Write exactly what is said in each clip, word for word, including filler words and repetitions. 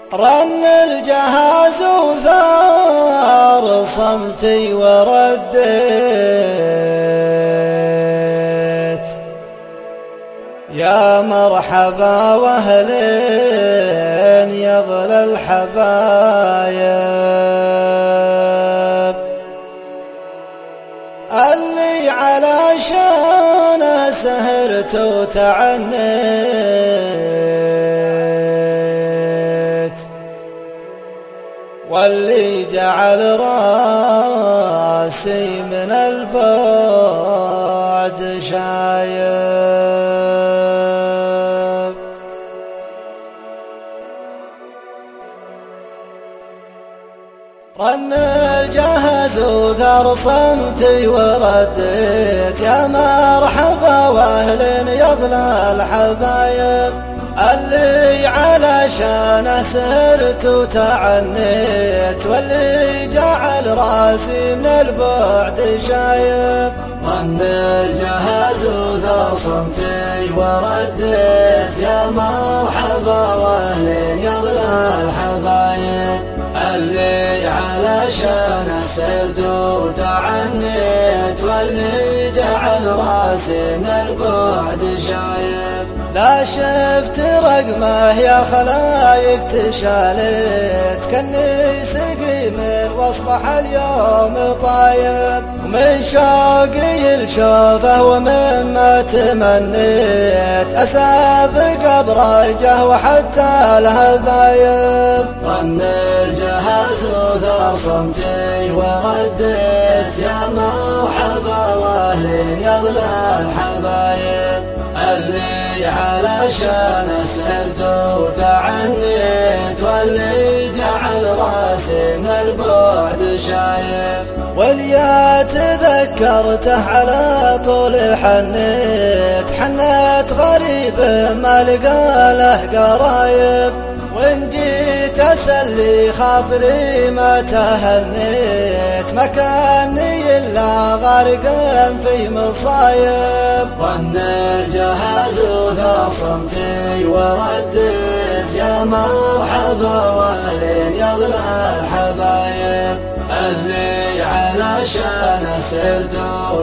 رن الجهاز وثار صمتي ورديت يا مرحبا واهلين يا اغلى الحبايب اللي علشانه سهرت وتعنيت واللي جعل راسي من البعد شايب رن الجهاز وثار صمتي ورديت يا مرحبا واهلين يا اغلى الحبايب اللي علشانه سهرت وتعنيت واللي جعل راسي من البعد شايب رن الجهاز وثار صمتي ورديت يا مرحبا واهلين يا اغلى الحبايب اللي علشانه سرت وتعنيت واللي جعل راسي من البعد شايب لا شفت رقمه يا خلايق تشالت كني سقي من واصبح اليوم طايب ومن شوقي لشوفه ومما تمنيت اسابق برجه وحتى الهذايب رن الجهاز وثار صمتي ورديت يا مرحبا واهلين يا اغلى الحبايب اللي علشانه سهرت وتعنيت واللي جعل راسي من البعد شايب واليا تذكرته على طول حنيت حنيت غريب ما لقى له قرايب وإن جيت أسلي خاطري ما تهنيت ما كاني إلا غارق في مصايب رن الجهاز وثار صمتي ورديت يا مرحبا واهلين يا اغلى الحبايب اللي علشانه سرت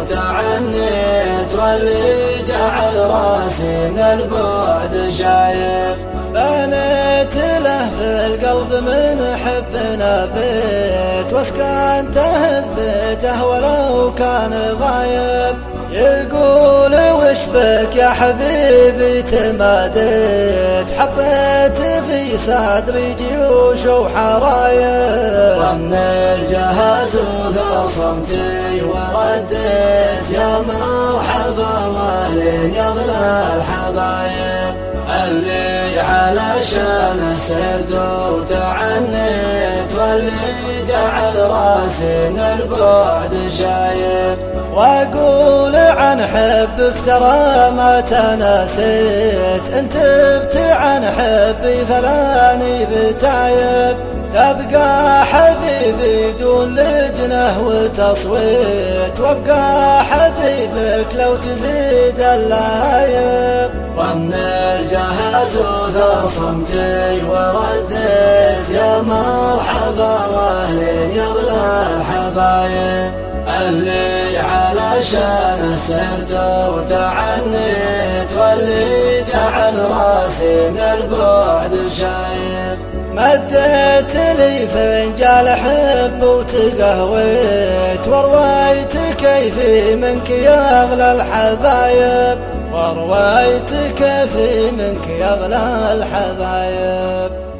وتعنيت واللي جعل راسي من البعد شايب بنيت له في القلب من حبنا بيت واسكنته ببيته ولو كان غايب يقول وش بك يا حبيبي تماديت حطيت في صدري جيوش وحرايب رن الجهاز وثار صمتي ورديت يا مرحبا واهلين يا اغلى الحبايب اللي علشانه سرت وتعنيت واللي جعل راسي من البعد شايب واقول عن حبك ترى ما تناسيت انت بت عن حبي فلاني بتعيب تبقى حبيبي دون لجنه وتصويت وابقى حبيبك لو تزيد اللهايب رن الجهاز وثار صمتي ورديت يا مرحبا واهلين يا اغلى الحبايب اللي علشانه سرت وتعنيت واللي جعل راسي من البعد شايب مديت لي فنجال حب وتقهويت ورويت كيفي منك يا اغلى الحبايب ورويت كيفي منك يا اغلى الحبايب